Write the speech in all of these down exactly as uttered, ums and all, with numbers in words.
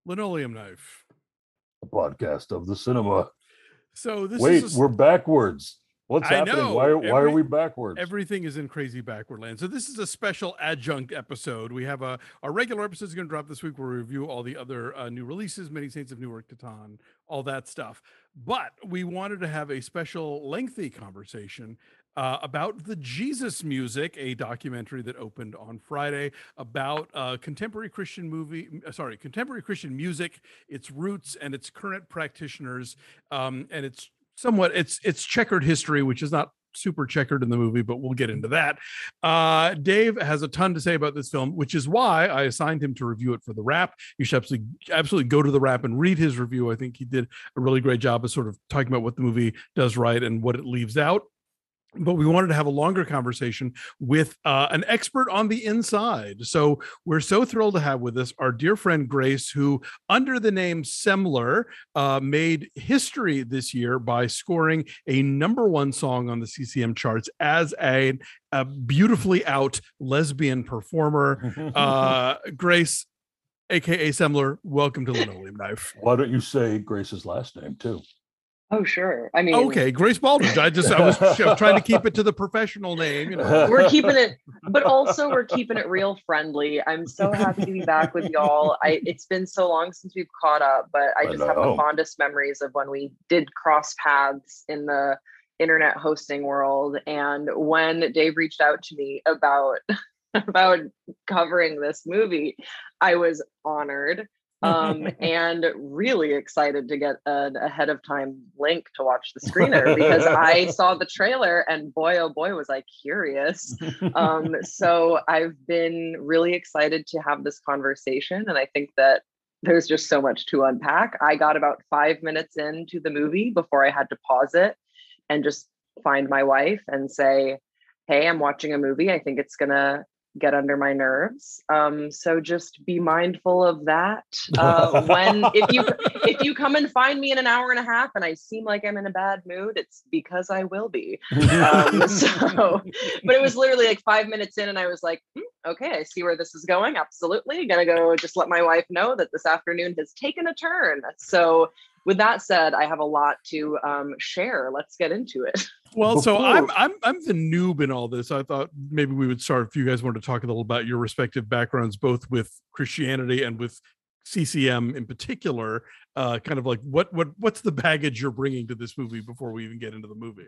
Linoleum Knife. A podcast of the cinema. So this Wait, is a, we're backwards. What's I happening? know. Why, why Every, are we backwards? Everything is in crazy backward land. So this is a special adjunct episode. We have a our regular episode is going to drop this week where we review all the other uh, new releases, Many Saints of Newark, Catan, all that stuff. But we wanted to have a special lengthy conversation uh, about the Jesus Music, a documentary that opened on Friday about uh, contemporary Christian movie, sorry, contemporary Christian music, its roots and its current practitioners, um, and its somewhat it's it's checkered history, which is not super checkered in the movie, but we'll get into that. Uh, Dave has a ton to say about this film, which is why I assigned him to review it for the Wrap. You should absolutely, absolutely go to the Wrap and read his review. I think he did a really great job of sort of talking about what the movie does right and what it leaves out. But we wanted to have a longer conversation with uh, an expert on the inside. So we're so thrilled to have with us our dear friend Grace, who under the name Semler uh, made history this year by scoring a number one song on the C C M charts as a, a beautifully out lesbian performer. Uh, Grace, A K A Semler, welcome to Linoleum Knife. Why don't you say Grace's last name too? Oh, sure. I mean, okay, Grace Baldridge. I just I was trying to keep it to the professional name. You know, we're keeping it, but also we're keeping it real friendly. I'm so happy to be back with y'all. I it's been so long since we've caught up, but I just I have the fondest memories of when we did cross paths in the internet hosting world. And when Dave reached out to me about about covering this movie, I was honored. um and really excited to get an ahead of time link to watch the screener because I saw the trailer and boy oh boy was I curious. Um so I've been really excited to have this conversation, and I think that there's just so much to unpack. I got about five minutes into the movie before I had to pause it and just find my wife and say, hey, I'm watching a movie. I think it's gonna get under my nerves. Um, so just be mindful of that. Uh, when if you if you come and find me in an hour and a half and I seem like I'm in a bad mood, it's because I will be. Um, so, but it was literally like five minutes in, and I was like, hmm, okay, I see where this is going. Absolutely, gonna go just let my wife know that this afternoon has taken a turn. So, with that said, I have a lot to um, share. Let's get into it. Well, so I'm I'm I'm the noob in all this. I thought maybe we would start if you guys wanted to talk a little about your respective backgrounds, both with Christianity and with C C M in particular. Uh, kind of like what what what's the baggage you're bringing to this movie before we even get into the movie?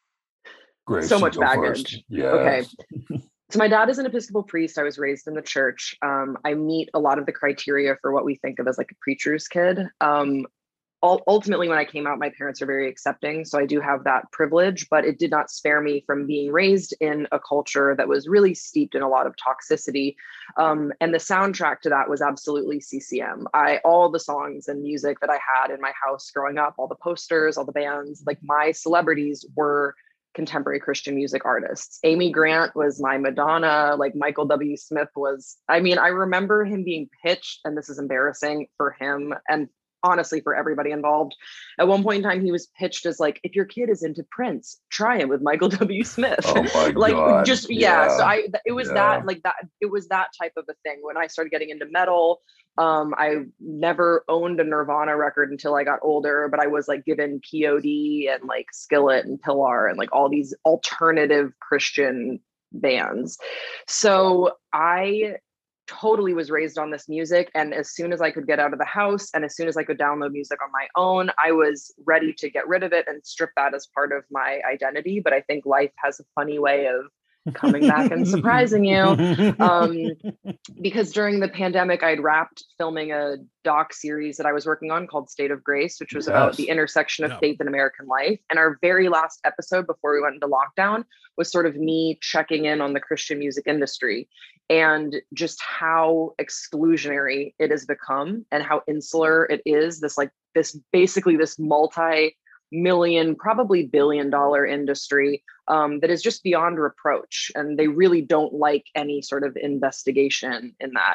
Great, so much baggage. Yeah. Okay. So my dad is an Episcopal priest. I was raised in the church. Um, I meet a lot of the criteria for what we think of as like a preacher's kid. Um, Ultimately, when I came out, my parents are very accepting. So I do have that privilege, but it did not spare me from being raised in a culture that was really steeped in a lot of toxicity. Um, and the soundtrack to that was absolutely C C M. I, all the songs and music that I had in my house growing up, all the posters, all the bands, like my celebrities were contemporary Christian music artists. Amy Grant was my Madonna, like Michael W. Smith was, I mean, I remember him being pitched, and this is embarrassing for him and honestly for everybody involved. At one point in time, he was pitched as like, if your kid is into Prince, try it with Michael W. Smith. Oh my like God. just yeah. yeah. So I it was yeah. that like that it was that type of a thing. When I started getting into metal, um, I never owned a Nirvana record until I got older, but I was like given P O D and like Skillet and Pillar and like all these alternative Christian bands. So I totally was raised on this music. And as soon as I could get out of the house and as soon as I could download music on my own, I was ready to get rid of it and strip that as part of my identity. But I think life has a funny way of coming back and surprising you. Um, because during the pandemic, I'd wrapped filming a doc series that I was working on called State of Grace, which was yes. about the intersection of yeah. faith and American life. And our very last episode before we went into lockdown was sort of me checking in on the Christian music industry and just how exclusionary it has become and how insular it is. This like this basically this multi million, probably billion dollar industry um, that is just beyond reproach. And they really don't like any sort of investigation in that.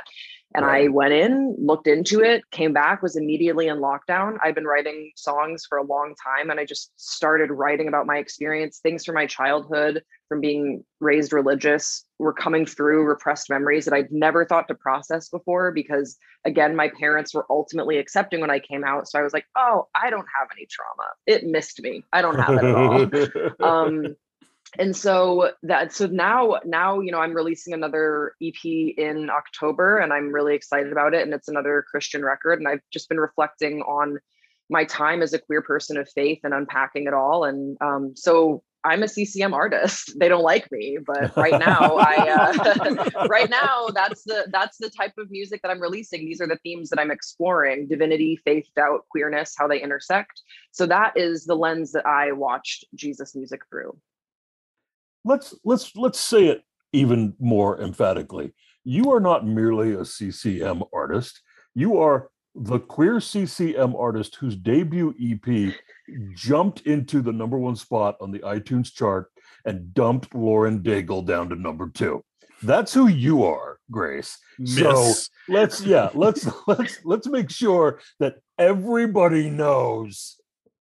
And Right. I went in, looked into it, came back, was immediately in lockdown. I've been writing songs for a long time, and I just started writing about my experience. Things from my childhood, from being raised religious, were coming through, repressed memories that I'd never thought to process before, because again, my parents were ultimately accepting when I came out. So I was like, oh, I don't have any trauma. It missed me. I don't have it at all. um, and so that so now now you know I'm releasing another E P in October, and I'm really excited about it, and it's another Christian record, and I've just been reflecting on my time as a queer person of faith and unpacking it all. And um, so I'm a C C M artist. They don't like me, but right now I uh, right now that's the that's the type of music that I'm releasing. These are the themes that I'm exploring: divinity, faith, doubt, queerness, how they intersect. So that is the lens that I watched Jesus music through. let's let's let's say it even more emphatically. You are not merely a C C M artist. You are the queer C C M artist whose debut E P jumped into the number one spot on the iTunes chart and dumped Lauren Daigle down to number two. That's who you are, Grace. Miss. So let's yeah, let's let's let's make sure that everybody knows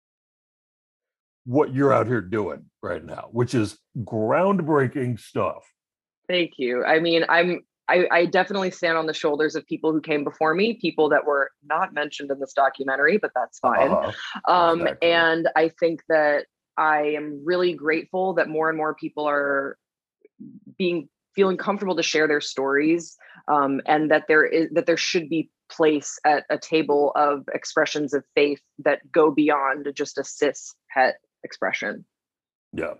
what you're out here doing right now, which is groundbreaking stuff. Thank you. I mean, I'm I, I definitely stand on the shoulders of people who came before me, people that were not mentioned in this documentary, but that's fine. Uh-huh. Um, Exactly. and I think that I am really grateful that more and more people are being feeling comfortable to share their stories, um, and that there is that there should be place at a table of expressions of faith that go beyond just a cis het expression. Yeah.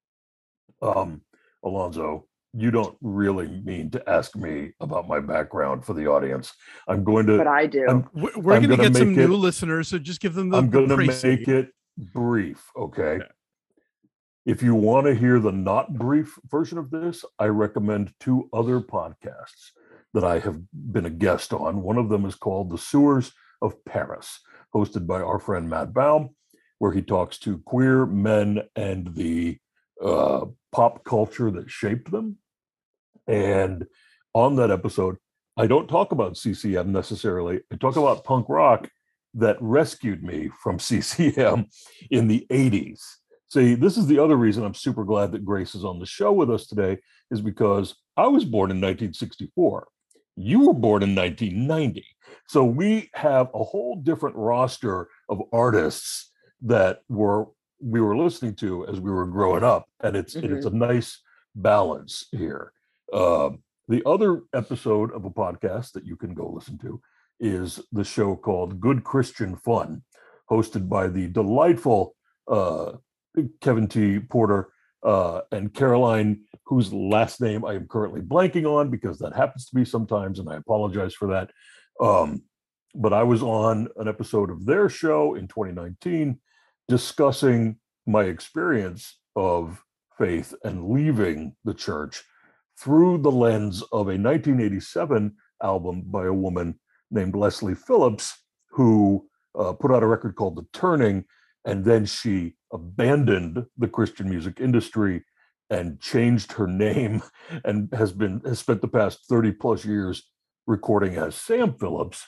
Um, Alonzo, you don't really mean to ask me about my background for the audience. I'm going to. But I do. I'm, We- We're I'm going to gonna get some make new it- listeners, so just give them the, I'm the going to précis. make it brief, okay? Okay. If you want to hear the not brief version of this, I recommend two other podcasts that I have been a guest on. One of them is called The Sewers of Paris, hosted by our friend Matt Baum, where he talks to queer men and the uh, pop culture that shaped them. And on that episode, I don't talk about C C M necessarily. I talk about punk rock that rescued me from C C M in the eighties. See, this is the other reason I'm super glad that Grace is on the show with us today, is because I was born in nineteen sixty-four. You were born in nineteen ninety. So we have a whole different roster of artists that were we were listening to as we were growing up. And it's Mhm. it's a nice balance here. Uh, the other episode of a podcast that you can go listen to is the show called Good Christian Fun, hosted by the delightful uh, Kevin T. Porter uh, and Caroline, whose last name I am currently blanking on because that happens to be sometimes, and I apologize for that. Um, but I was on an episode of their show in twenty nineteen discussing my experience of faith and leaving the church through the lens of a nineteen eighty-seven album by a woman named Leslie Phillips, who uh, put out a record called The Turning, and then she abandoned the Christian music industry and changed her name and has been has spent the past thirty plus years recording as Sam Phillips.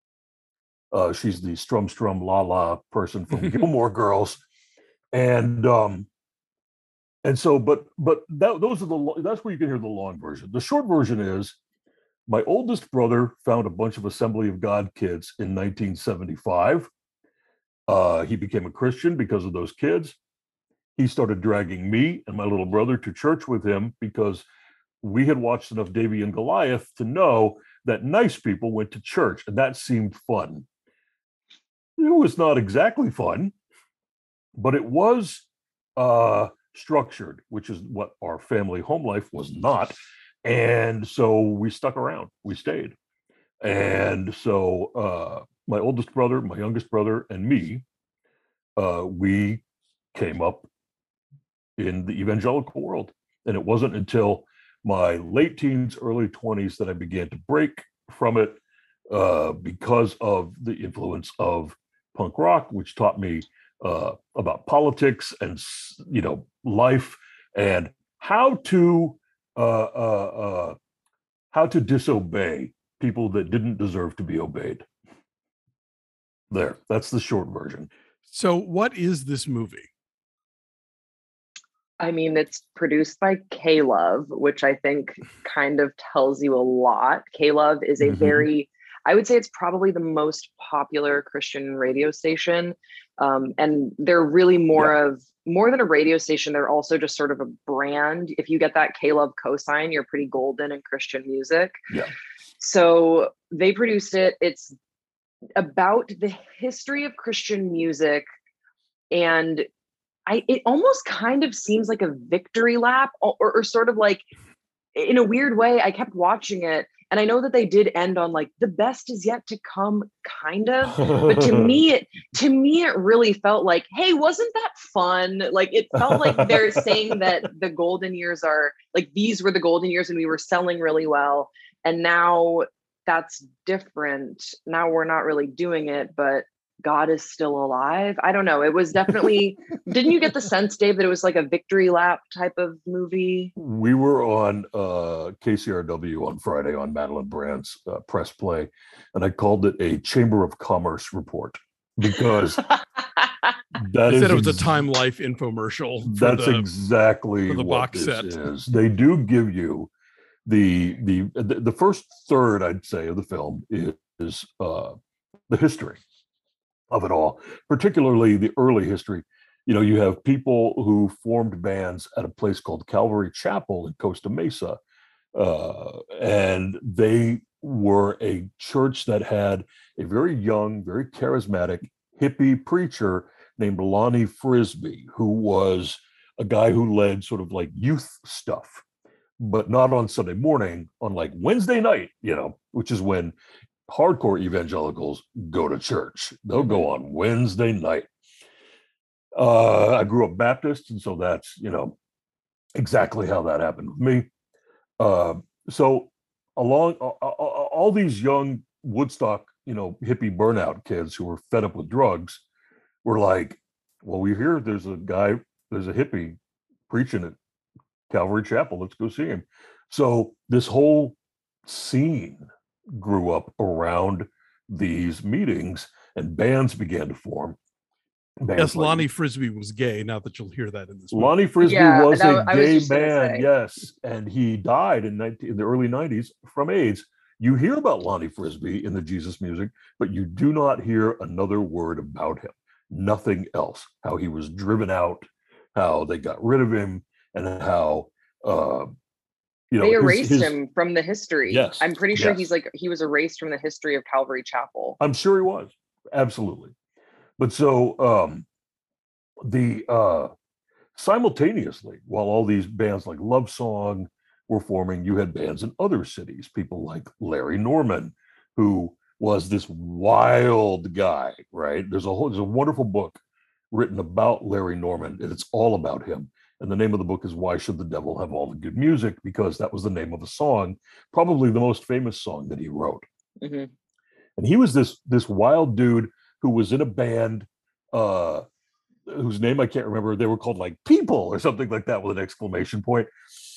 Uh, she's the Strum Strum La La person from Gilmore Girls. And um, and so, but but that, those are the that's where you can hear the long version. The short version is my oldest brother found a bunch of Assembly of God kids in nineteen seventy-five. Uh, he became a Christian because of those kids. He started dragging me and my little brother to church with him because we had watched enough Davy and Goliath to know that nice people went to church, and that seemed fun. It was not exactly fun, but it was uh, structured, which is what our family home life was not. And so we stuck around, we stayed. And so uh, my oldest brother, my youngest brother, and me, uh, we came up in the evangelical world. And it wasn't until my late teens, early twenties that I began to break from it uh, because of the influence of punk rock, which taught me uh, about politics and, you know, life and how to uh, uh, uh, how to disobey people that didn't deserve to be obeyed. There, that's the short version. So what is this movie? I mean, it's produced by K-Love, which I think kind of tells you a lot. K-Love is a mm-hmm. very, I would say it's probably the most popular Christian radio station. Um, and they're really more yeah. of, more than a radio station, they're also just sort of a brand. If you get that K-Love cosign, you're pretty golden in Christian music. Yeah. So they produced it. It's about the history of Christian music, and I, it almost kind of seems like a victory lap, or, or sort of like, in a weird way, I kept watching it, and I know that they did end on like the best is yet to come, kind of. But to me, it to me it really felt like, hey, wasn't that fun? Like it felt like they're saying that the golden years are like these were the golden years, and we were selling really well, and now that's different. Now we're not really doing it, but God is still alive. I don't know. It was definitely, didn't you get the sense, Dave, that it was like a victory lap type of movie? We were on uh, K C R W on Friday on Madeline Brandt's uh, press play, and I called it a Chamber of Commerce report because that I is said it was ex- a Time Life infomercial. That's the, exactly the what box this set. is. They do give you the the the first third, I'd say, of the film is, is uh, the history of it all, particularly the early history. You know, you have people who formed bands at a place called Calvary Chapel in Costa Mesa, uh, and they were a church that had a very young, very charismatic hippie preacher named Lonnie Frisbee, who was a guy who led sort of like youth stuff, but not on Sunday morning, on like Wednesday night, you know, which is when hardcore evangelicals go to church. They'll mm-hmm. go on Wednesday night. Uh, I grew up Baptist, and so that's, you know, exactly how that happened with me. Uh, so along uh, all these young Woodstock, you know, hippie burnout kids who were fed up with drugs were like, well, we hear there's a guy, there's a hippie preaching at Calvary Chapel. Let's go see him. So this whole scene grew up around these meetings, and bands began to form. Bands yes, like, Lonnie Frisbee was gay. Now that you'll hear that in this movie. Lonnie Frisbee yeah, was that, a gay was man, yes, and he died in, nineteen, in the early nineties from AIDS. You hear about Lonnie Frisbee in the Jesus music, but you do not hear another word about him. Nothing else. How he was driven out, how they got rid of him, and how uh, you know, they his, erased his, him from the history. Yes, I'm pretty sure yes. he's like he was erased from the history of Calvary Chapel. I'm sure he was, absolutely. But so um, the uh, simultaneously, while all these bands like Love Song were forming, you had bands in other cities. People like Larry Norman, who was this wild guy. Right? There's a whole, there's a wonderful book written about Larry Norman, and it's all about him. And the name of the book is Why Should the Devil Have All the Good Music? Because that was the name of a song, probably the most famous song that he wrote. Mm-hmm. And he was this this wild dude who was in a band uh, whose name I can't remember. They were called like People or something like that with an exclamation point.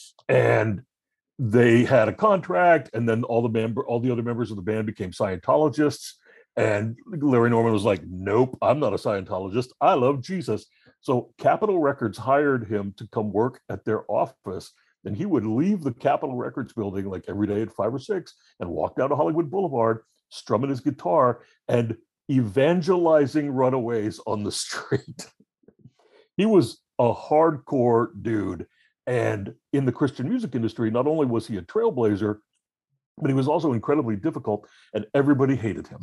And they had a contract, and then all the member, all the other members of the band became Scientologists. And Larry Norman was like, nope, I'm not a Scientologist. I love Jesus. So Capitol Records hired him to come work at their office, and he would leave the Capitol Records building like every day at five or six and walk down to Hollywood Boulevard, strumming his guitar and evangelizing runaways on the street. He was a hardcore dude. And in the Christian music industry, not only was he a trailblazer, but he was also incredibly difficult, and everybody hated him.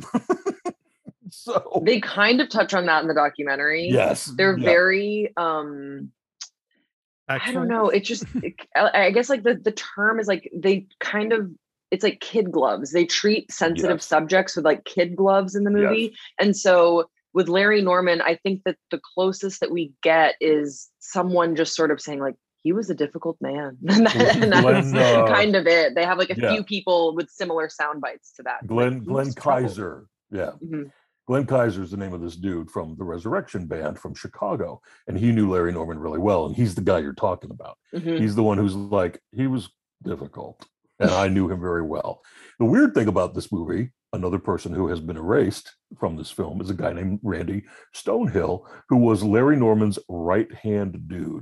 So they kind of touch on that in the documentary. Yes, they're yeah. very um Actually? I don't know, it just it, I guess like the the term is like they kind of it's like kid gloves. They treat sensitive yes. subjects with like kid gloves in the movie. Yes. And so with Larry Norman, I think that the closest that we get is someone just sort of saying like, he was a difficult man. and that's Glenn, uh, kind of it. They have like a yeah. few people with similar sound bites to that. Glenn like, Glenn Kaiser. Yeah. Mm-hmm. Glenn Kaiser is the name of this dude from the Resurrection Band from Chicago. And he knew Larry Norman really well. And he's the guy you're talking about. Mm-hmm. He's the one who's like, he was difficult. and I knew him very well. The weird thing about this movie, another person who has been erased from this film, is a guy named Randy Stonehill, who was Larry Norman's right-hand dude,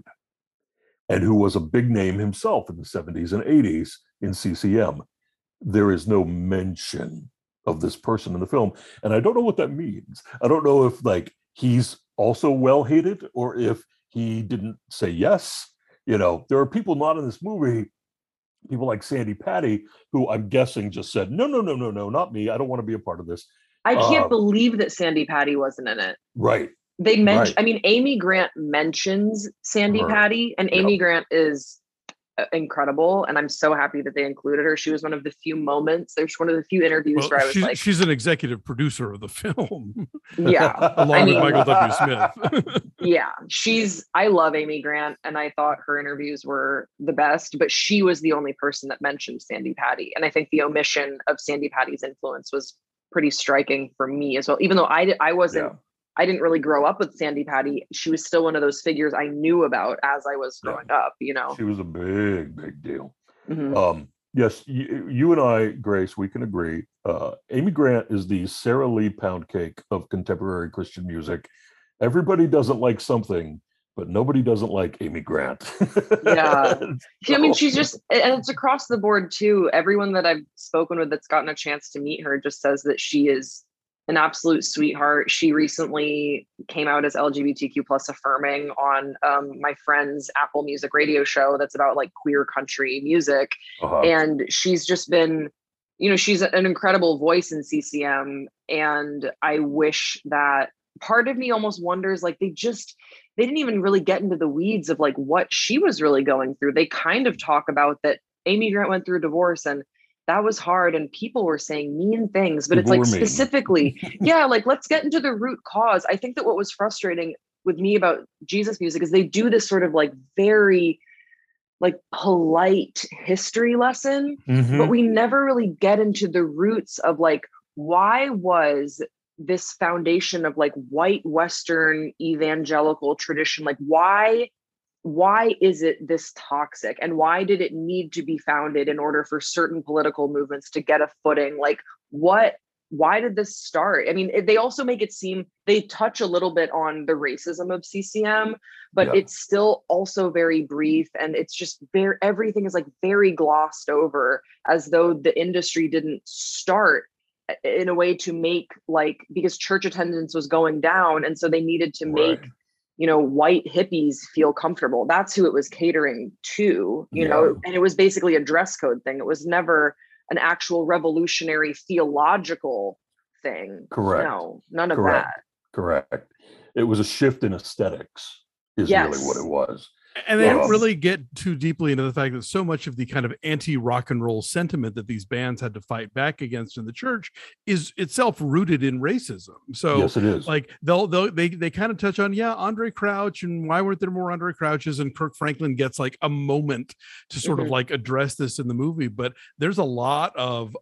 and who was a big name himself in the seventies and eighties in C C M. There is no mention of this person in the film, and I don't know what that means. I don't know if like he's also well hated or if he didn't say yes. You know, there are people not in this movie, people like Sandy Patty, who I'm guessing just said, no, no, no, no, no, not me. I don't want to be a part of this. I can't uh, believe that Sandy Patty wasn't in it. Right. They mentioned, right. I mean, Amy Grant mentions Sandy Her. Patty, and Yep. Amy Grant is incredible, and I'm so happy that they included her. She was one of the few moments, there's one of the few interviews Well, where I was she's, like, she's an executive producer of the film, yeah, along I with mean, Michael W. Smith. yeah, she's, I love Amy Grant, and I thought her interviews were the best, but she was the only person that mentioned Sandy Patty. And I think the omission of Sandy Patty's influence was pretty striking for me as well. Even though I, I wasn't, Yeah. I didn't really grow up with Sandy Patty, she was still one of those figures I knew about as I was growing Yeah. up, you know? She was a big, big deal. Mhm. Um, yes, you, you and I, Grace, we can agree. Uh, Amy Grant is the Sarah Lee Poundcake of contemporary Christian music. Everybody doesn't like something, but nobody doesn't like Amy Grant. Yeah. So- I mean, she's just, and it's across the board too. Everyone that I've spoken with that's gotten a chance to meet her just says that she is an absolute sweetheart. She recently came out as L G B T Q plus affirming on um, my friend's Apple Music radio show that's about like queer country music. Uh-huh. And she's just been, you know, she's an incredible voice in C C M. And I wish that, part of me almost wonders, like they just, they didn't even really get into the weeds of like what she was really going through. They kind of talk about that Amy Grant went through a divorce and that was hard and people were saying mean things, but People it's like were mean. specifically, yeah, like let's get into the root cause. I think that what was frustrating with me about Jesus music is they do this sort of like very like polite history lesson, Mhm. but we never really get into the roots of like, why was this foundation of like white Western evangelical tradition, like why why is it this toxic, and why did it need to be founded in order for certain political movements to get a footing? Like what, why did this start? I mean, it- they also make it seem, they touch a little bit on the racism of C C M, but Yeah. it's still also very brief, and it's just very, everything is like very glossed over, as though the industry didn't start in a way to make like, because church attendance was going down, and so they needed to make Right. you know, white hippies feel comfortable. That's who it was catering to, you know, Yeah. and it was basically a dress code thing. It was never an actual revolutionary theological thing. Correct. No, none of Correct. that. Correct. It was a shift in aesthetics, is Yes. really what it was. And they Yes. don't really get too deeply into the fact that so much of the kind of anti-rock and roll sentiment that these bands had to fight back against in the church is itself rooted in racism. So Yes, it is. like they'll, they'll they they kind of touch on, yeah, Andre Crouch, and why weren't there more Andre Crouches, and Kirk Franklin gets like a moment to sort of Mhm. like address this in the movie, but there's a lot of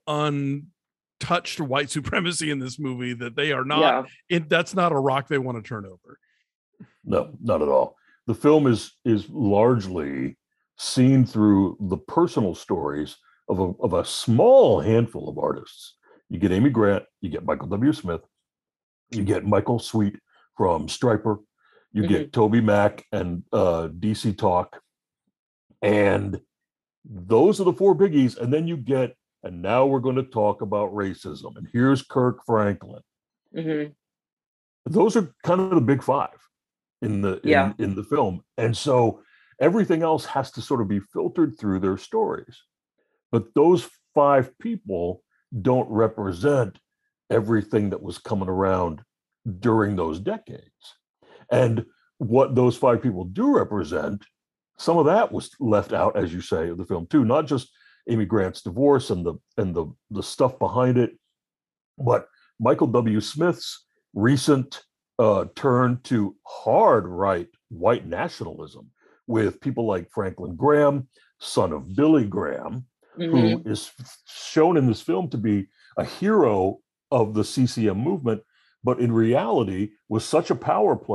untouched white supremacy in this movie that they are not Yeah. it, that's not a rock they want to turn over. No, not at all. The film is is largely seen through the personal stories of a, of a small handful of artists. You get Amy Grant, you get Michael W. Smith, you get Michael Sweet from Stryper, you get Toby Mac and uh, D C Talk, and those are the four biggies. And then you get, and now we're going to talk about racism. And here's Kirk Franklin. Mhm. Those are kind of the big five in the in, Yeah. in the film, and so everything else has to sort of be filtered through their stories. But those five people don't represent everything that was coming around during those decades. And what those five people do represent, some of that was left out, as you say, of the film too. Not just Amy Grant's divorce and the and the the stuff behind it, but Michael W. Smith's recent uh, turn to hard right white nationalism with people like Franklin Graham, son of Billy Graham, Mhm. who is shown in this film to be a hero of the C C M movement, but in reality was such a power player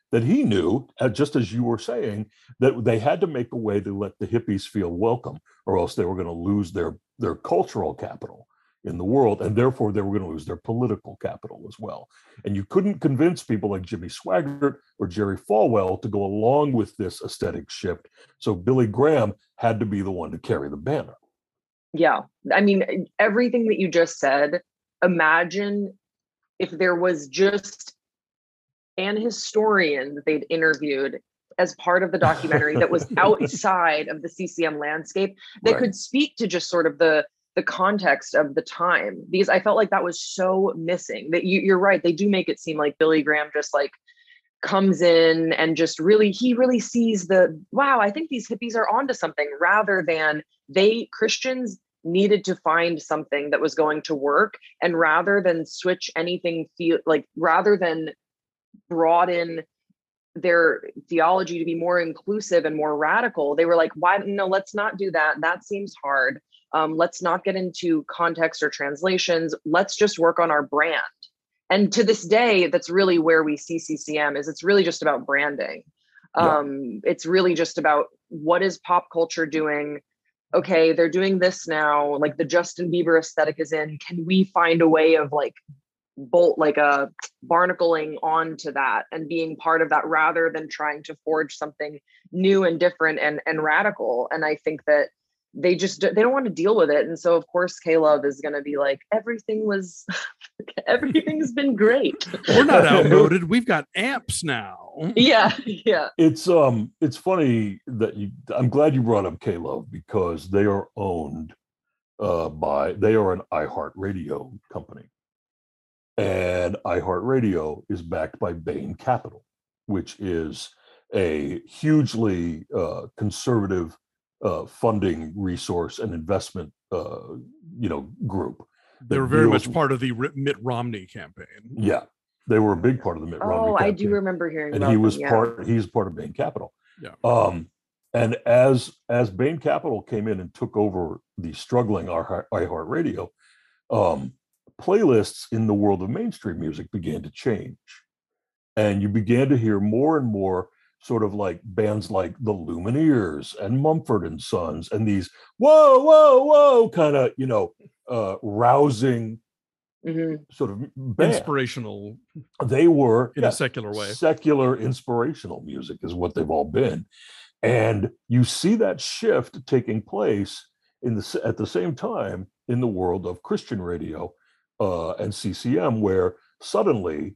that he knew, uh, just as you were saying, that they had to make a way to let the hippies feel welcome, or else they were going to lose their, their cultural capital in the world, and therefore they were going to lose their political capital as well. And you couldn't convince people like Jimmy Swaggart or Jerry Falwell to go along with this aesthetic shift. So Billy Graham had to be the one to carry the banner. Yeah. I mean, everything that you just said, imagine if there was just an historian that they'd interviewed as part of the documentary that was outside of the C C M landscape that right. could speak to just sort of the the context of the time, because I felt like that was so missing. That you, you're right. They do make it seem like Billy Graham just like comes in and just really, he really sees the, wow, I think these hippies are onto something, rather than they, Christians, needed to find something that was going to work. And rather than switch anything, feel like rather than broaden their theology to be more inclusive and more radical, they were like, why, no, let's not do that. That seems hard. Um, let's not get into context or translations. Let's just work on our brand. And to this day, that's really where we see C C M is it's really just about branding. Um, yeah. It's really just about what is pop culture doing? Okay, they're doing this now, like the Justin Bieber aesthetic is in. Can we find a way of like bolt like a barnacling onto that and being part of that, rather than trying to forge something new and different and, and radical? And I think that they just, they don't want to deal with it. And so of course, K-Love is going to be like, everything was, everything's been great. We're not outmoded. We've got amps now. Yeah. Yeah. It's, um, it's funny that you, I'm glad you brought up K-Love, because they are owned uh, by, they are an iHeartRadio company. And iHeartRadio is backed by Bain Capital, which is a hugely uh, conservative uh, funding resource and investment, uh, you know, group. They were very much part of the Mitt Romney campaign. Yeah, they were a big part of the Mitt oh, Romney campaign. I do remember hearing and about he was them, yeah. part. He's part of Bain Capital. Yeah. Um, and as as Bain Capital came in and took over the struggling iHeartRadio, um, playlists in the world of mainstream music began to change, and you began to hear more and more sort of like bands like the Lumineers and Mumford and Sons, and these whoa, whoa, whoa kind of, you know, uh, rousing mm-hmm. sort of bands. Inspirational. They were in yeah, a secular way. Secular inspirational music is what they've all been, and you see that shift taking place in the at the same time in the world of Christian radio uh, and C C M, where suddenly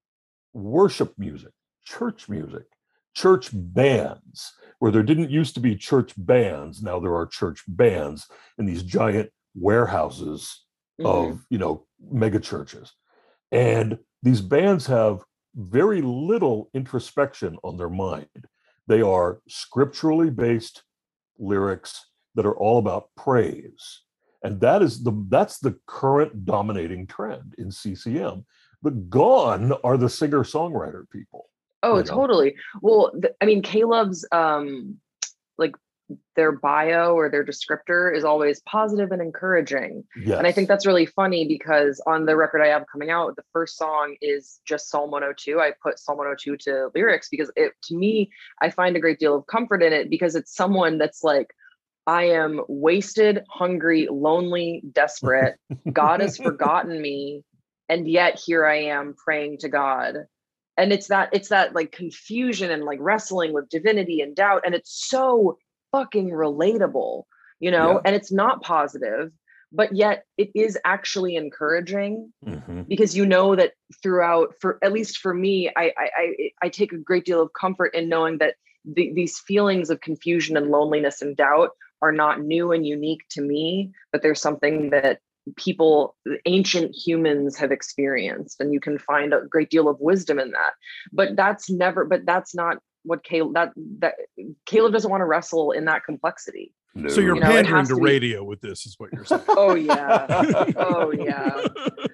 worship music, church music, church bands, where there didn't used to be church bands, now there are church bands in these giant warehouses mm-hmm. of, you know, mega churches. And these bands have very little introspection on their mind. They are scripturally based lyrics that are all about praise. And that is the that's the current dominating trend in C C M. But gone are the singer-songwriter people. Oh, you know? Totally. Well, th- I mean, K-Love's um, like their bio or their descriptor is always positive and encouraging. Yes. And I think that's really funny, because on the record I have coming out, the first song is just Psalm one oh two. I put Psalm one oh two to lyrics because it, to me, I find a great deal of comfort in it, because it's someone that's like, I am wasted, hungry, lonely, desperate. God has forgotten me. And yet here I am praying to God. And it's that, it's that like confusion and like wrestling with divinity and doubt. And it's so fucking relatable, you know, yeah. And it's not positive, but yet it is actually encouraging mm-hmm. because you know that throughout, for at least for me, I, I, I, I take a great deal of comfort in knowing that the, these feelings of confusion and loneliness and doubt are not new and unique to me, but there's something that people, ancient humans have experienced, and you can find a great deal of wisdom in that. But that's never, but that's not what Caleb, that, that Caleb doesn't want to wrestle in that complexity. No. So you're you know, pandering to, to radio with this is what you're saying. Oh yeah. Oh yeah.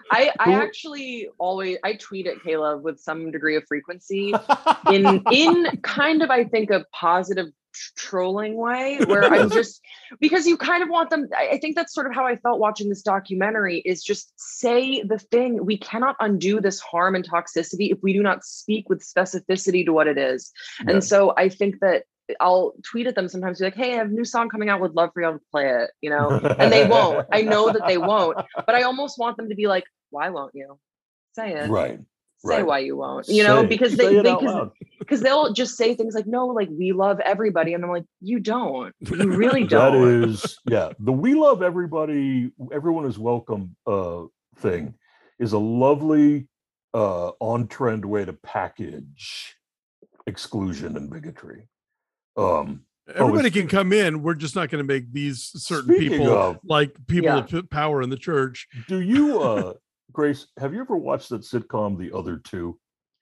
I, I Who- actually always I tweet at Caleb with some degree of frequency in in kind of I think a positive tr- trolling way where I'm just because you kind of want them. I, I think that's sort of how I felt watching this documentary is just say the thing. We cannot undo this harm and toxicity if we do not speak with specificity to what it is. Yeah. And so I think that I'll tweet at them sometimes, be like, hey, I have a new song coming out, would love for y'all to play it, you know, and they won't. I know that they won't, but I almost want them to be like, why won't you? Say it. Right. Say Right. why you won't, you know, Say it. because Say they, it they out cause, loud. because they'll just say things like, no, like we love everybody. And I'm like, you don't, you really That don't. is, yeah. The "we love everybody, everyone is welcome" uh, thing is a lovely uh, on-trend way to package exclusion and bigotry. Um, Everybody oh, can come in. We're just not going to make these certain Speaking people of- like people Yeah. of p- power in the church. do you, uh, Grace? Have you ever watched that sitcom, The Other Two?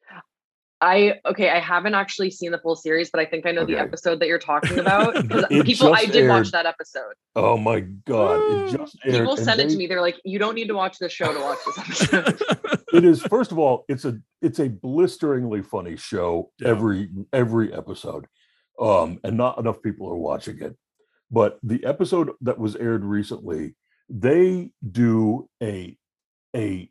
I, okay, I haven't actually seen the full series, but I think I know the Okay. episode that you're talking about because It people, I just did watch aired- that episode. Oh my God! It just aired. People and send it they- to me. They're like, you don't need to watch this show to watch this episode. It is, first of all, it's a it's a blisteringly funny show Yeah. every every episode, um, and not enough people are watching it. But the episode that was aired recently, they do a a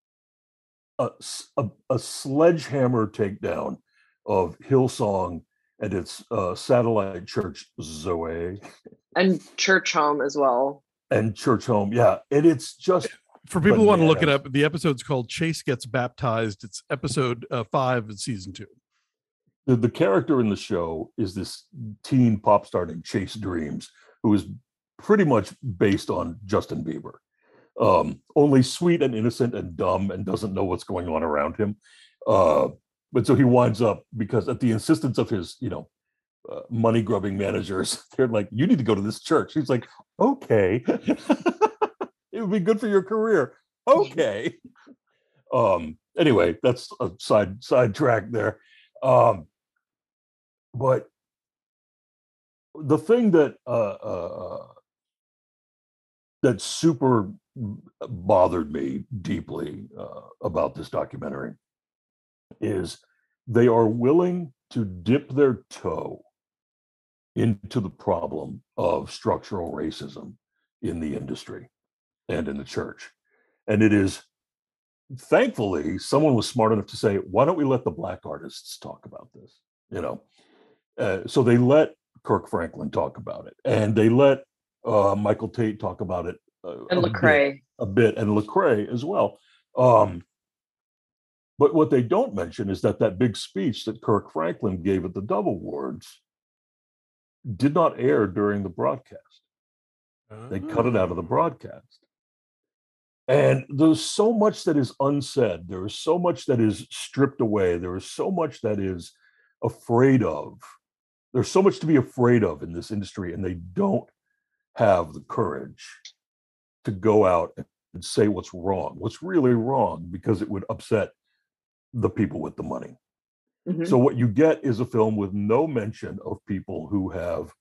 a, s- a, a sledgehammer takedown of Hillsong and its uh, satellite church Zoe And Church Home as well. and Church Home. Yeah, and it's just For people who want to look it Bananas. up, the episode's called Chase Gets Baptized. It's episode uh, five in season two. the, the character in the show is this teen pop star named Chase Dreams, who is pretty much based on Justin Bieber, um, only sweet and innocent and dumb and doesn't know what's going on around him. Uh, but so he winds up, because at the insistence of his, you know, uh, money grubbing managers, they're like, you need to go to this church. He's like, okay, it would be good for your career. Okay. Um, anyway, that's a side side track there. Um, but the thing that uh, uh, that super bothered me deeply uh, about this documentary is they are willing to dip their toe into the problem of structural racism in the industry and in the church. And it is, thankfully, someone was smart enough to say, why don't we let the Black artists talk about this? You know, uh, so they let Kirk Franklin talk about it, and they let uh, Michael Tate talk about it uh, And a bit, Lecrae. a bit, and Lecrae as well. Um, but what they don't mention is that that big speech that Kirk Franklin gave at the Dove Awards did not air during the broadcast. They cut it out of the broadcast. And there's so much that is unsaid. There is so much that is stripped away. There is so much that is afraid of. There's so much to be afraid of in this industry, and they don't have the courage to go out and say what's wrong, what's really wrong, because it would upset the people with the money. Mhm. So what you get is a film with no mention of people who have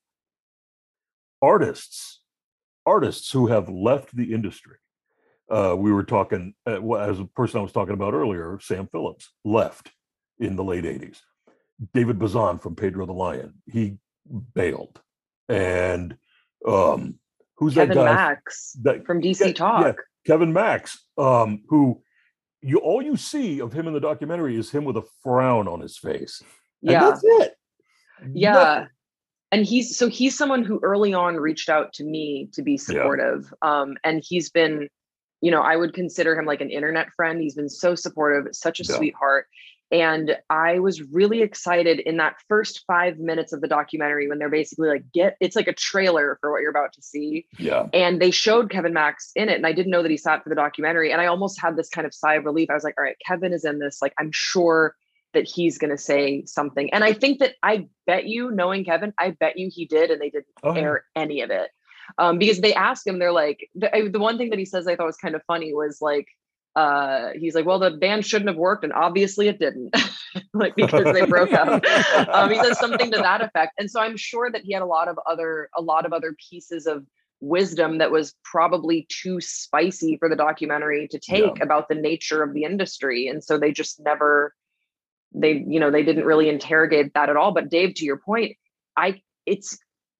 artists, artists who have left the industry. Uh, we were talking, uh, well, as a person I was talking about earlier, Sam Phillips left in the late eighties. David Bazan from Pedro the Lion, he bailed. And um, who's Kevin that guy? Max That, from D C yeah, Talk. yeah, Kevin Max, um, who you all you see of him in the documentary is him with a frown on his face. And Yeah. that's it. Yeah. Nothing. And he's so he's someone who early on reached out to me to be supportive. Um, and he's been, you know, I would consider him like an internet friend. He's been so supportive, such a Yeah. sweetheart. And I was really excited in that first five minutes of the documentary when they're basically like, get, it's like a trailer for what you're about to see. Yeah. And they showed Kevin Max in it. And I didn't know that he sat for the documentary. And I almost had this kind of sigh of relief. I was like, all right, Kevin is in this. Like, I'm sure that he's going to say something. And I think that I bet you, knowing Kevin, I bet you he did. And they didn't Oh, yeah. air any of it. Um, because they asked him, they're like, the, I- the one thing that he says I thought was kind of funny was like, uh, he's like, well, the band shouldn't have worked. And obviously it didn't, like, because they broke up. Um, he says something to that effect. And so I'm sure that he had a lot of other, a lot of other pieces of wisdom that was probably too spicy for the documentary to take Yeah. about the nature of the industry. And so they just never, they, you know, they didn't really interrogate that at all. But Dave, to your point, I, it's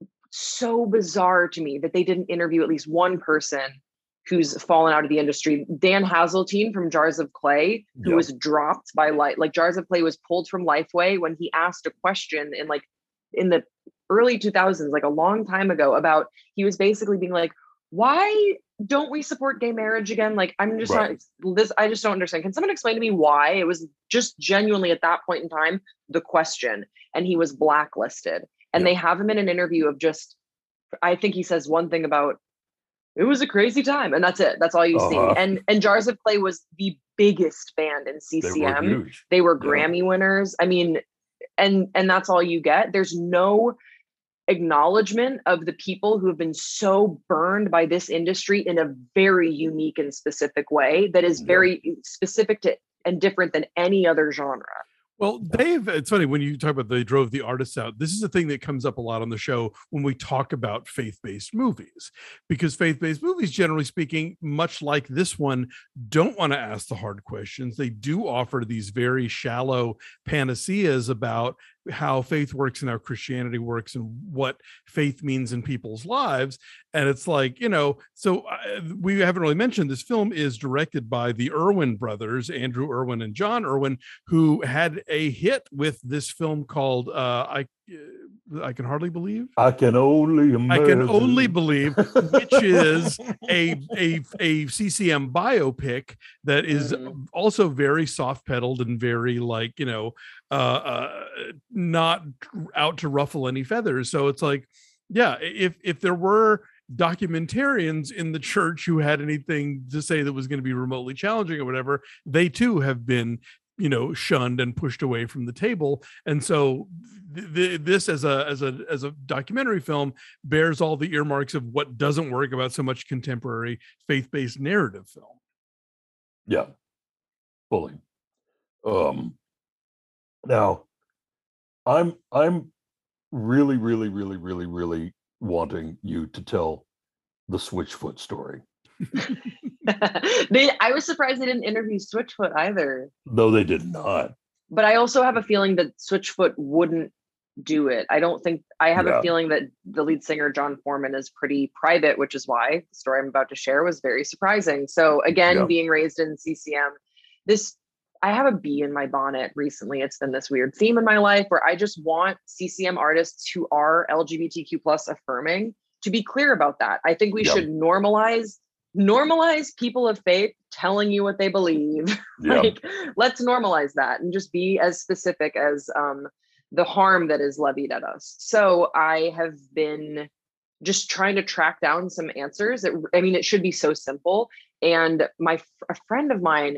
so bizarre to me that they didn't interview at least one person who's fallen out of the industry. Dan Hazeltine from Jars of Clay, who Yep. was dropped by Life, like Jars of Clay was pulled from Lifeway when he asked a question in like in the early two thousands, like a long time ago, about, he was basically being like, why don't we support gay marriage again? Like, I'm just Right. not this, I just don't understand. Can someone explain to me why? It was just genuinely at that point in time, the question, and he was blacklisted. And Yep. they have him in an interview of just, I think he says one thing about, it was a crazy time, and that's it. That's all you Uh-huh. see. And and Jars of Clay was the biggest band in They were C C M. huge. They were Yeah. Grammy winners. I mean, and and that's all you get. There's no acknowledgement of the people who have been so burned by this industry in a very unique and specific way that is Yeah. very specific to and different than any other genre. Well, Dave, it's funny when you talk about they drove the artists out. This is a thing that comes up a lot on the show when we talk about faith-based movies, because faith-based movies, generally speaking, much like this one, don't want to ask the hard questions. They do offer these very shallow panaceas about how faith works and how Christianity works and what faith means in people's lives. And it's like, you know, so uh, we haven't really mentioned this film is directed by the Irwin brothers, Andrew Irwin and John Irwin, who had a hit with this film called uh, I I Can Hardly Believe. I can only imagine. I Can Only Believe, which is a a a C C M biopic that is Mhm. also very soft pedaled and very like, you know, uh, uh, not out to ruffle any feathers. So it's like, yeah, if if there were documentarians in the church who had anything to say that was going to be remotely challenging or whatever, they too have been, you know, shunned and pushed away from the table. And so th- th- this as a as a as a documentary film bears all the earmarks of what doesn't work about so much contemporary faith-based narrative film. Yeah, fully. Um, now, I'm I'm really, really, really, really, really wanting you to tell the Switchfoot story. they, I was surprised they didn't interview Switchfoot either. No, they did not. But I also have a feeling that Switchfoot wouldn't do it. I don't think, I have Yeah. a feeling that the lead singer, John Foreman, is pretty private, which is why the story I'm about to share was very surprising. So again, Yeah. being raised in C C M, this, I have a bee in my bonnet recently. It's been this weird theme in my life where I just want C C M artists who are L G B T Q plus affirming to be clear about that. I think we Yeah. should normalize normalize people of faith telling you what they believe. Yeah. Like, let's normalize that and just be as specific as um, the harm that is levied at us. So I have been just trying to track down some answers. It, I mean, it should be so simple. And my a friend of mine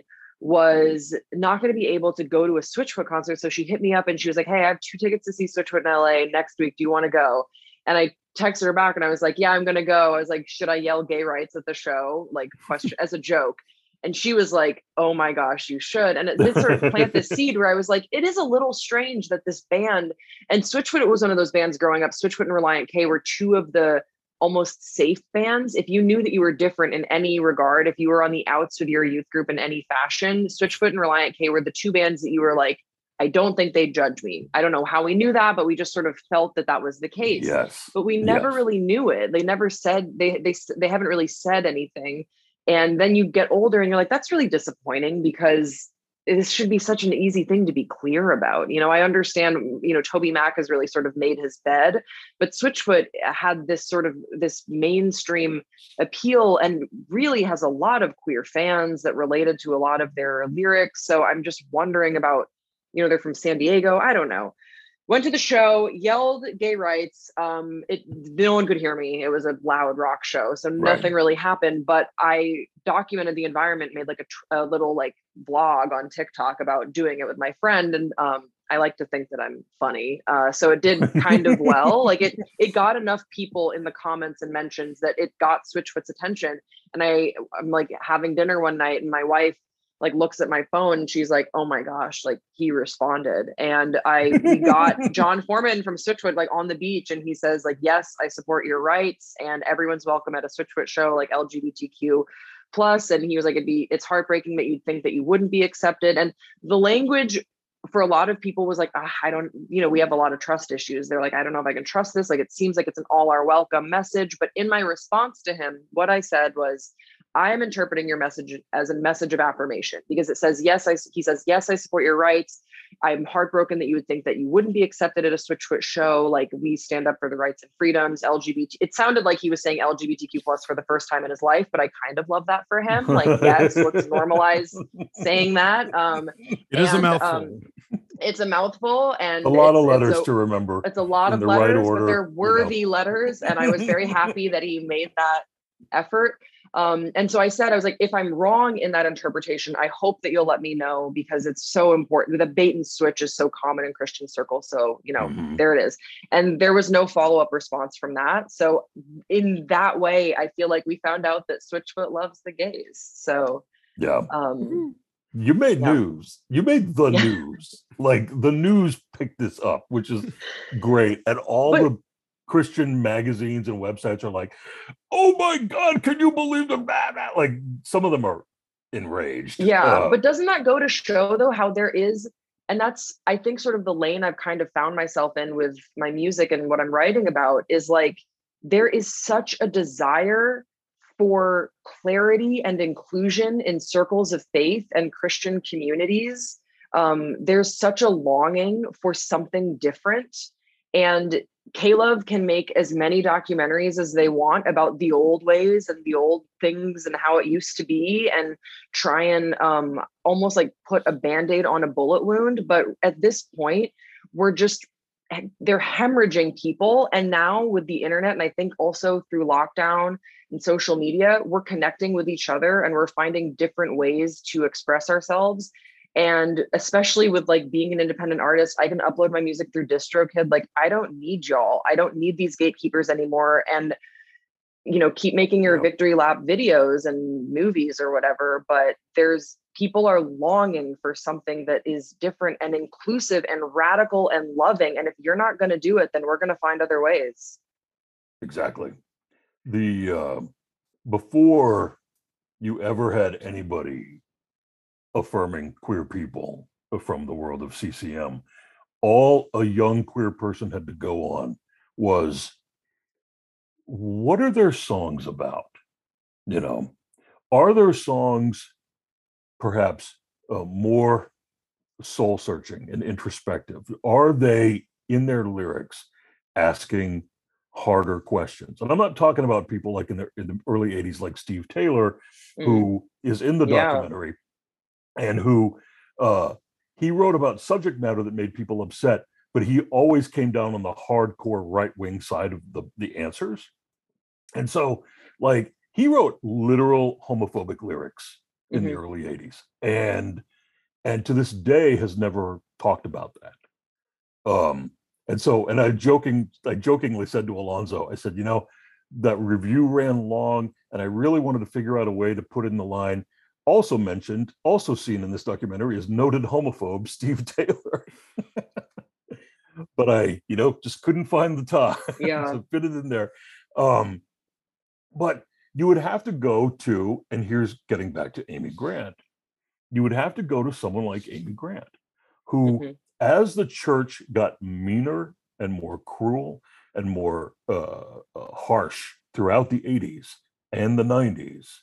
was not going to be able to go to a Switchfoot concert. So she hit me up and she was like, hey, I have two tickets to see Switchfoot in L A next week. Do you want to go? And I texted her back and I was like, yeah, I'm going to go. I was like, should I yell gay rights at the show? Like, question as a joke. And she was like, oh my gosh, you should. And it did sort of plant this seed where I was like, it is a little strange that this band, and Switchfoot, it was one of those bands growing up. Switchfoot and Relient K were two of the almost safe bands. If you knew that you were different in any regard, if you were on the outs with your youth group in any fashion, Switchfoot and Relient K were the two bands that you were like, I don't think they'd judge me. I don't know how we knew that, but we just sort of felt that that was the case. Yes. But we never Yes. really knew it. They never said, they they they haven't really said anything. And then you get older and you're like, that's really disappointing because this should be such an easy thing to be clear about. You know, I understand, you know, Toby Mac has really sort of made his bed, but Switchfoot had this sort of this mainstream appeal and really has a lot of queer fans that related to a lot of their lyrics. So I'm just wondering about, you know, they're from San Diego. I don't know. Went to the show, yelled gay rights. Um, it no one could hear me. It was a loud rock show, so nothing Right. really happened. But I documented the environment, made like a, tr- a little like vlog on TikTok about doing it with my friend, and um, I like to think that I'm funny. Uh, so it did kind of well. Like it, it got enough people in the comments and mentions that it got Switchfoot's attention. And I, I'm like having dinner one night, and my wife like looks at my phone and she's like, oh my gosh, like he responded. And I we got John Foreman from Switchfoot like on the beach, and he says like, yes, I support your rights and everyone's welcome at a Switchfoot show, like L G B T Q plus. And he was like, it'd be it's heartbreaking that you'd think that you wouldn't be accepted. And the language for a lot of people was like, oh, I don't, you know, we have a lot of trust issues. They're like, I don't know if I can trust this. Like, it seems like it's an all are welcome message. But in my response to him, what I said was, I am interpreting your message as a message of affirmation, because it says, yes, I, he says, yes, I support your rights. I'm heartbroken that you would think that you wouldn't be accepted at a Switchfoot show. Like, we stand up for the rights and freedoms, L G B T. It sounded like he was saying L G B T Q plus for the first time in his life, but I kind of love that for him. Like, yes, let's normalize saying that. Um, it is and, a mouthful. Um, it's a mouthful and a lot of it's, letters it's a, to remember. It's a lot of the letters, right order, but they're worthy you know. letters. And I was very happy that he made that effort. Um, and so I said, I was like, if I'm wrong in that interpretation, I hope that you'll let me know, because it's so important. The bait and switch is so common in Christian circles. So, you know, mm-hmm. there it is. And there was no follow-up response from that. So in that way, I feel like we found out that Switchfoot loves the gays. So yeah. Um, You made yeah. news. You made the Yeah. news. Like, the news picked this up, which is great. And all But- the Christian magazines and websites are like, oh my God, can you believe them? Like, some of them are enraged. Yeah. Uh, But doesn't that go to show, though, how there is, and that's, I think, sort of the lane I've kind of found myself in with my music and what I'm writing about, is like, there is such a desire for clarity and inclusion in circles of faith and Christian communities. Um, there's such a longing for something different. And K-Love can make as many documentaries as they want about the old ways and the old things and how it used to be, and try and um, almost like put a Band-Aid on a bullet wound. But at this point, we're just, they're hemorrhaging people. And now with the internet, and I think also through lockdown and social media, we're connecting with each other and we're finding different ways to express ourselves. And especially with like being an independent artist, I can upload my music through DistroKid. Like, I don't need y'all. I don't need these gatekeepers anymore. And, you know, keep making your Yeah. victory lap videos and movies or whatever. But there's people are longing for something that is different and inclusive and radical and loving. And if you're not going to do it, then we're going to find other ways. Exactly. The uh, before you ever had anybody affirming queer people from the world of C C M, all a young queer person had to go on was, what are their songs about? You know, are their songs perhaps uh, more soul searching and introspective? Are they in their lyrics asking harder questions? And I'm not talking about people like in the, in the early eighties, like Steve Taylor, mm. who is in the Yeah. documentary, and who uh, he wrote about subject matter that made people upset, but he always came down on the hardcore right-wing side of the, the answers. And so, like, he wrote literal homophobic lyrics in mm-hmm. the early eighties, and and to this day has never talked about that. Um, and so, and I joking, I jokingly said to Alonzo, I said, you know, that review ran long, and I really wanted to figure out a way to put in the line. Also mentioned, also seen in this documentary, is noted homophobe Steve Taylor. But I, you know, just couldn't find the time yeah. to fit it in there. Um, but you would have to go to, and here's getting back to Amy Grant, you would have to go to someone like Amy Grant, who, mm-hmm. as the church got meaner and more cruel and more uh, uh, harsh throughout the eighties and the nineties,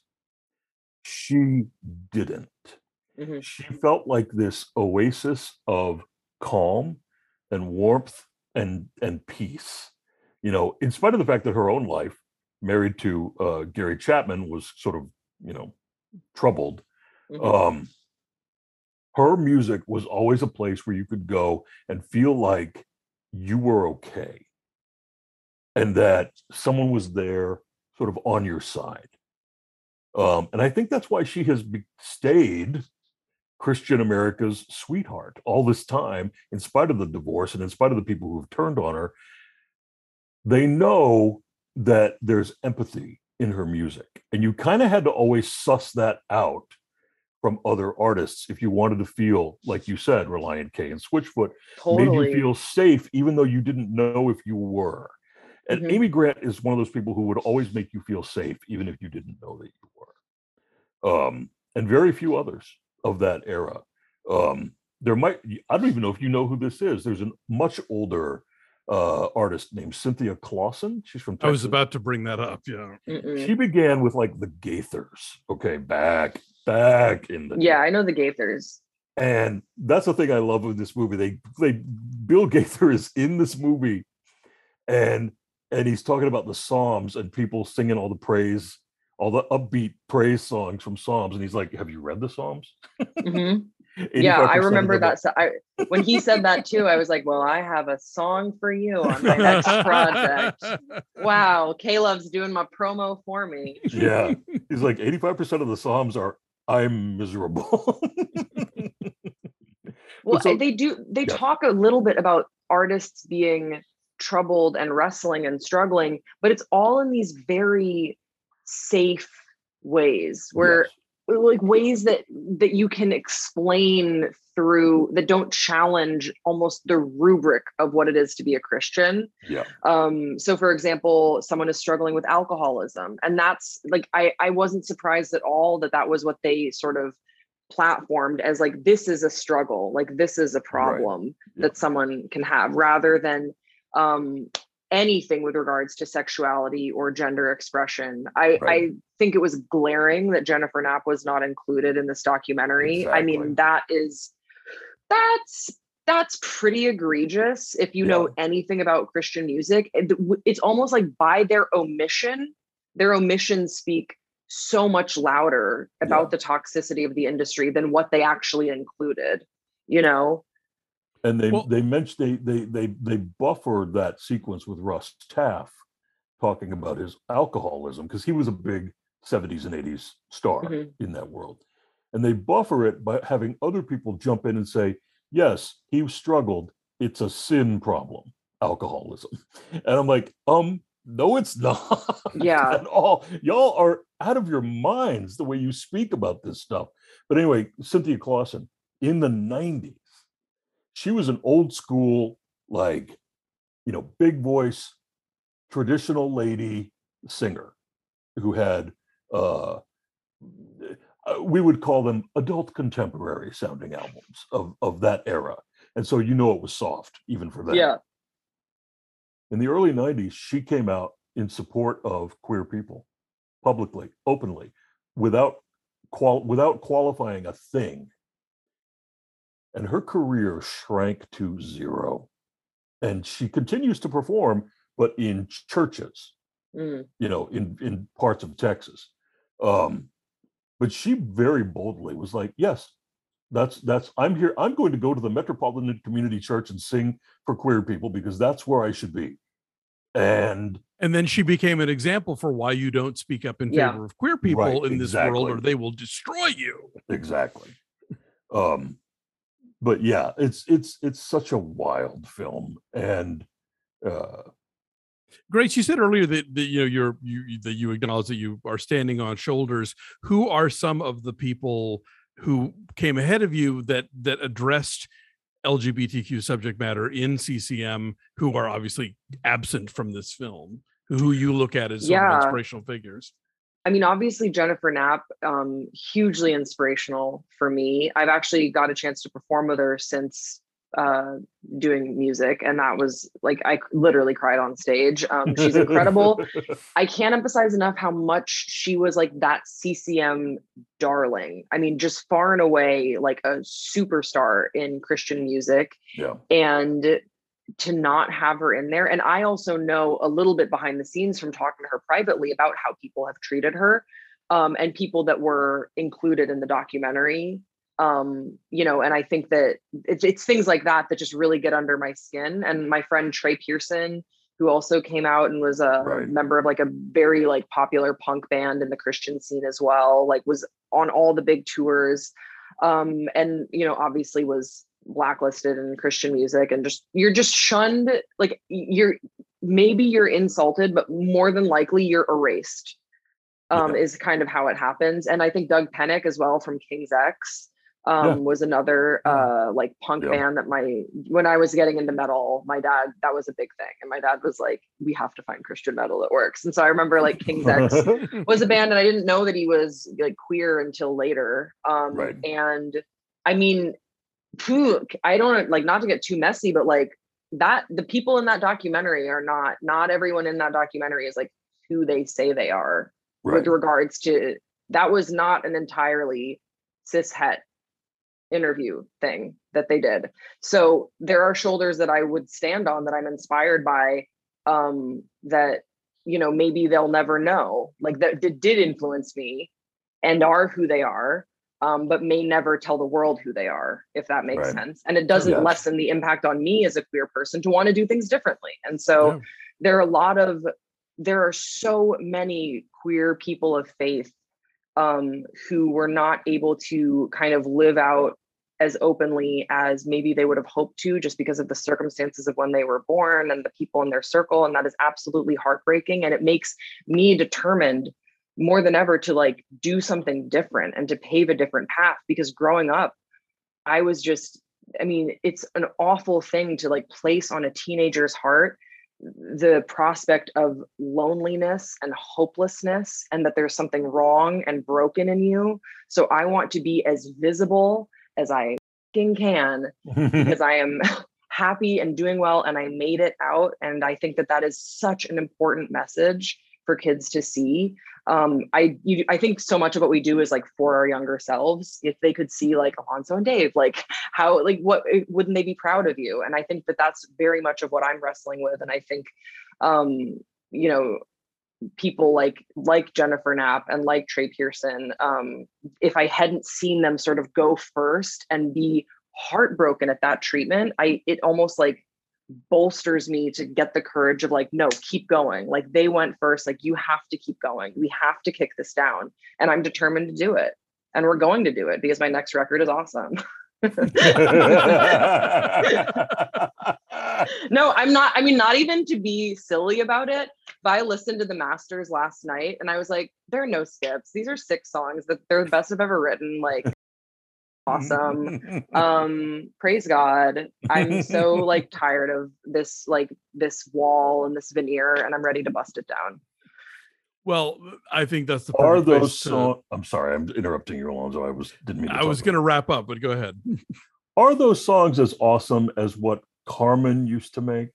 she didn't. Mm-hmm. She felt like this oasis of calm and warmth and and peace. You know, in spite of the fact that her own life, married to uh, Gary Chapman, was sort of, you know, troubled. Mm-hmm. Um, her music was always a place where you could go and feel like you were okay, and that someone was there sort of on your side. Um, and I think that's why she has be- stayed Christian America's sweetheart all this time, in spite of the divorce and in spite of the people who have turned on her. They know that there's empathy in her music. And you kind of had to always suss that out from other artists if you wanted to feel, like you said, Relient K and Switchfoot Totally. made you feel safe, even though you didn't know if you were. And Mhm. Amy Grant is one of those people who would always make you feel safe, even if you didn't know that you were. Um, and very few others of that era. Um, there might, I don't even know if you know who this is. There's a much older uh, artist named Cynthia Clawson. She's from Texas. I was about to bring that up. Yeah. Mm-mm. She began with like the Gaithers, okay, back, back in the Yeah, day. I know the Gaithers. And that's the thing I love with this movie. They, they, Bill Gaither is in this movie, and and he's talking about the Psalms and people singing all the praise, all the upbeat praise songs from Psalms, and he's like, "Have you read the Psalms?" Mm-hmm. Yeah, I remember that. So I, when he said that too, I was like, well, I have a song for you on my next project. Wow, Caleb's doing my promo for me. Yeah, he's like, eighty-five percent of the Psalms are "I'm miserable." Well, so, they do, they yeah. talk a little bit about artists being troubled and wrestling and struggling, but it's all in these very safe ways where Yes. like ways that that you can explain through, that don't challenge almost the rubric of what it is to be a Christian. Yeah. Um, so for example, someone is struggling with alcoholism, and that's like, I, I wasn't surprised at all that that was what they sort of platformed as, like, this is a struggle, like this is a problem Right. Yeah. that someone can have, rather than um, anything with regards to sexuality or gender expression. I, Right. I think it was glaring that Jennifer Knapp was not included in this documentary. Exactly. I mean, that is, that's, that's pretty egregious. If you Yeah. know anything about Christian music, it, it's almost like by their omission, their omissions speak so much louder about Yeah. the toxicity of the industry than what they actually included, you know? And they Well- they mentioned they they they they buffered that sequence with Russ Taff talking about his alcoholism, because he was a big seventies and eighties star Mhm. in that world. And they buffer it by having other people jump in and say, yes, he struggled. It's a sin problem, alcoholism. And I'm like, um, no, it's not Yeah. at all. Y'all are out of your minds the way you speak about this stuff. But anyway, Cynthia Clawson, in the nineties, she was an old school, like, you know, big voice, traditional lady singer who had, uh, we would call them adult contemporary sounding albums of, of that era. And so, you know, it was soft even for them. Yeah. In the early nineties, she came out in support of queer people publicly, openly, without qual- without qualifying a thing. And her career shrank to zero. And she continues to perform, but in churches, Mm. you know, in, in parts of Texas. Um, but she very boldly was like, yes, that's, that's, I'm here. I'm going to go to the Metropolitan Community Church and sing for queer people because that's where I should be. And And then she became an example for why you don't speak up in Yeah. favor of queer people Right, in this world, exactly. or they will destroy you. exactly. Um, but yeah, it's, it's, it's such a wild film. And, uh, Grace, you said earlier that, that you know you're you that you acknowledge that you are standing on shoulders. Who are some of the people who came ahead of you that that addressed L G B T Q subject matter in C C M, who are obviously absent from this film, who you look at as sort of Yeah. inspirational figures? I mean, obviously Jennifer Knapp, um, hugely inspirational for me. I've actually got a chance to perform with her since uh, doing music, and that was like, I literally cried on stage. Um, she's incredible. I can't emphasize enough how much she was like that C C M darling. I mean, just far and away like a superstar in Christian music. Yeah. And to not have her in there. And I also know a little bit behind the scenes from talking to her privately about how people have treated her, um, and people that were included in the documentary. Um, you know, and I think that it's, it's things like that that just really get under my skin. And my friend Trey Pearson, who also came out and was a Right. member of like a very like popular punk band in the Christian scene as well, like was on all the big tours. Um, and, you know, obviously was blacklisted in Christian music, and just, you're just shunned. Like you're, maybe you're insulted, but more than likely you're erased. um, Yeah. is kind of how it happens. And I think Doug Pennick as well from King's X um, Yeah. was another uh, like punk Yeah. band that my, when I was getting into metal, my dad, that was a big thing. And my dad was like, we have to find Christian metal that works. And so I remember like King's X was a band, and I didn't know that he was like queer until later. Um, Right. And I mean, phew, I don't like, not to get too messy, but like that, the people in that documentary are not, not everyone in that documentary is like who they say they are Right. with regards to, that was not an entirely cis het interview thing that they did. So there are shoulders that I would stand on, that I'm inspired by, um, that, you know, maybe they'll never know, like that did, did influence me and are who they are, um, but may never tell the world who they are, if that makes Right. sense. And it doesn't Yes. lessen the impact on me as a queer person to want to do things differently. And so Yeah. there are a lot of, there are so many queer people of faith um, who were not able to kind of live out as openly as maybe they would have hoped to, just because of the circumstances of when they were born and the people in their circle. And that is absolutely heartbreaking. And it makes me determined more than ever to like do something different and to pave a different path, because growing up, I was just, I mean, it's an awful thing to like place on a teenager's heart the prospect of loneliness and hopelessness, and that there's something wrong and broken in you. So I want to be as visible as I fucking can, because I am happy and doing well and I made it out. And I think that that is such an important message for kids to see. Um, I you, I think so much of what we do is like for our younger selves. If they could see like Alonso and Dave, like how, like what, wouldn't they be proud of you? And I think that that's very much of what I'm wrestling with. And I think, um, you know, people like like Jennifer Knapp and like Trey Pearson, um, if I hadn't seen them sort of go first and be heartbroken at that treatment, I it almost like bolsters me to get the courage of like, no, keep going. Like they went first, like you have to keep going. We have to kick this down. And I'm determined to do it. And we're going to do it because my next record is awesome. No, I'm not. I mean, not even to be silly about it, but I listened to the masters last night and I was like, there are no skips. These are six songs that they're the best I've ever written. Like, awesome. Um, praise God. I'm so like tired of this, like this wall and this veneer, and I'm ready to bust it down. Well, I think that's the Are perfect those place to- songs? I'm sorry, I'm interrupting you, Alonso. I was didn't mean. To I was going to wrap up, but go ahead. Are those songs as awesome as what Carmen used to make?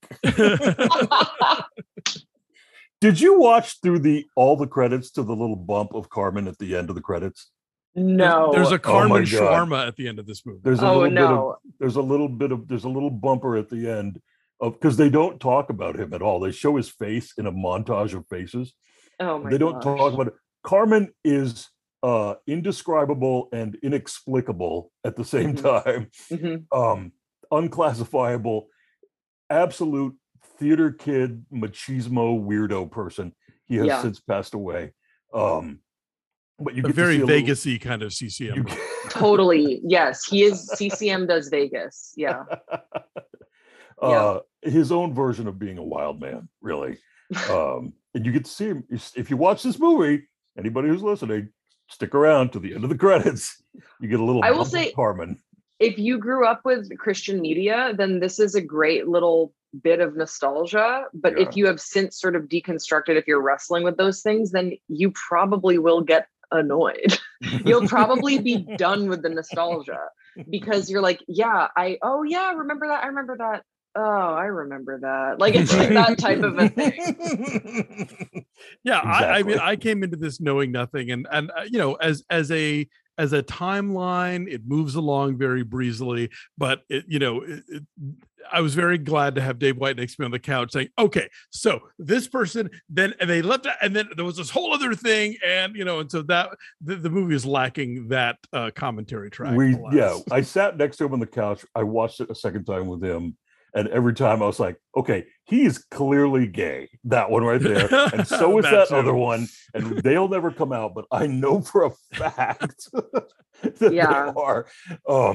Did you watch through the all the credits to the little bump of Carmen at the end of the credits? No. There's a Oh Carmen my God. shawarma at the end of this movie. There's a Oh little bit of no. there's a little bit of there's a little bumper at the end of, because they don't talk about him at all. They show his face in a montage of faces. Oh my They don't gosh. talk about it. Carmen is uh indescribable and inexplicable at the same Mhm. time. Mhm. Um unclassifiable, absolute theater kid machismo weirdo person. He has Yeah. since passed away. Um but you A get very to see a little- Vegas-y kind of C C M. you movie. Totally. Yes. He is C C M does Vegas. Yeah. uh his own version of being a wild man, really. Um and you get to see him if you watch this movie. Anybody who's listening, stick around to the end of the credits. You get a little I will bump of say- Carmen. If you grew up with Christian media, then this is a great little bit of nostalgia. But Yeah. if you have since sort of deconstructed, if you're wrestling with those things, then you probably will get annoyed. You'll probably be done with the nostalgia because you're like, yeah, I, oh yeah, remember that. I remember that. Oh, I remember that. Like, it's like that type of a thing. Yeah, I, I mean, Exactly. I came into this knowing nothing, and and uh, you know, as as a as a timeline, it moves along very breezily. But it, you know, it, it, I was very glad to have Dave White next to me on the couch, saying, "Okay, so this person, then and they left, and then there was this whole other thing, and you know, and so that the, the movie is lacking that uh, commentary track." We alas. yeah, I sat next to him on the couch. I watched it a second time with him, and every time I was like, okay, he is clearly gay. That one right there, and so is That that too. other one, and they'll never come out, but I know for a fact that Yeah. they are. Um,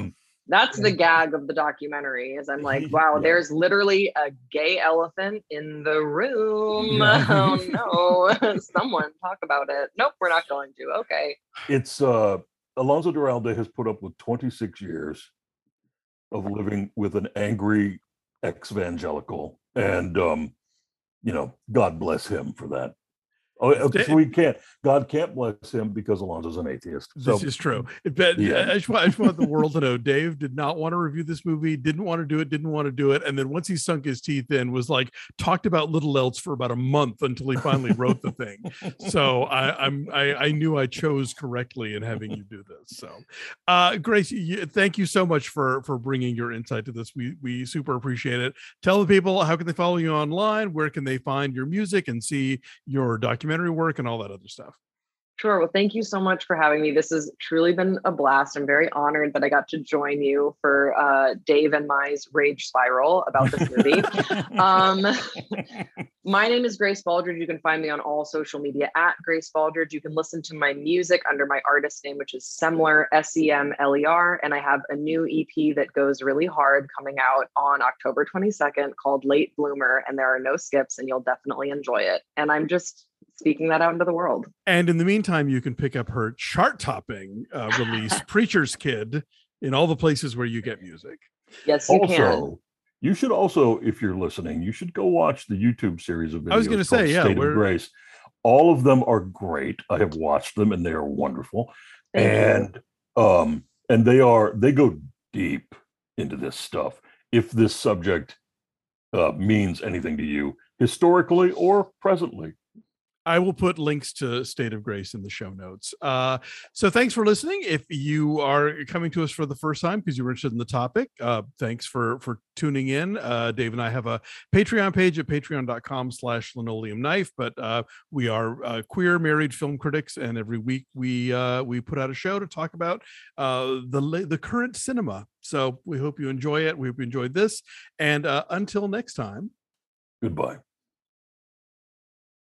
That's the gag of the documentary is I'm like, wow, Yeah. there's literally a gay elephant in the room. Yeah. Oh no, someone talk about it. Nope, we're not going to. Okay. It's uh Alonso Duralde has put up with twenty-six years of living with an angry ex-evangelical, and um, you know, God bless him for that. Oh, so we can't. God can't bless him because Alonso's an atheist. So, this is true. But yeah. I, just want, I just want the world to know Dave did not want to review this movie, didn't want to do it, didn't want to do it. And then once he sunk his teeth in, was like talked about little else for about a month until he finally wrote the thing. So I, I'm I, I knew I chose correctly in having you do this. So uh, Grace, you, thank you so much for for bringing your insight to this. We we super appreciate it. Tell the people, how can they follow you online? Where can they find your music and see your documentary work and all that other stuff? Sure. Well, thank you so much for having me. This has truly been a blast. I'm very honored that I got to join you for uh, Dave and my's rage spiral about this movie. um, my name is Grace Baldridge. You can find me on all social media at Grace Baldridge. You can listen to my music under my artist name, which is Semler, S E M L E R. And I have a new E P that goes really hard coming out on October twenty-second called Late Bloomer. And there are no skips and you'll definitely enjoy it. And I'm just speaking that out into the world. And in the meantime, you can pick up her chart-topping uh, release, Preacher's Kid, in all the places where you get music. Yes, you also, can. You should also, if you're listening, you should go watch the YouTube series of videos. I was going to say, yeah, State of Grace. All of them are great. I have watched them, and they are wonderful. Thank and you. um, and they are they go deep into this stuff. If this subject uh, means anything to you, historically or presently. I will put links to State of Grace in the show notes. Uh, so thanks for listening. If you are coming to us for the first time because you were interested in the topic, uh, thanks for for tuning in. Uh, Dave and I have a Patreon page at patreon.com slash linoleum knife, but uh, we are uh, queer married film critics, and every week we uh, we put out a show to talk about uh, the the current cinema. So we hope you enjoy it. We hope you enjoyed this. And uh, until next time. Goodbye.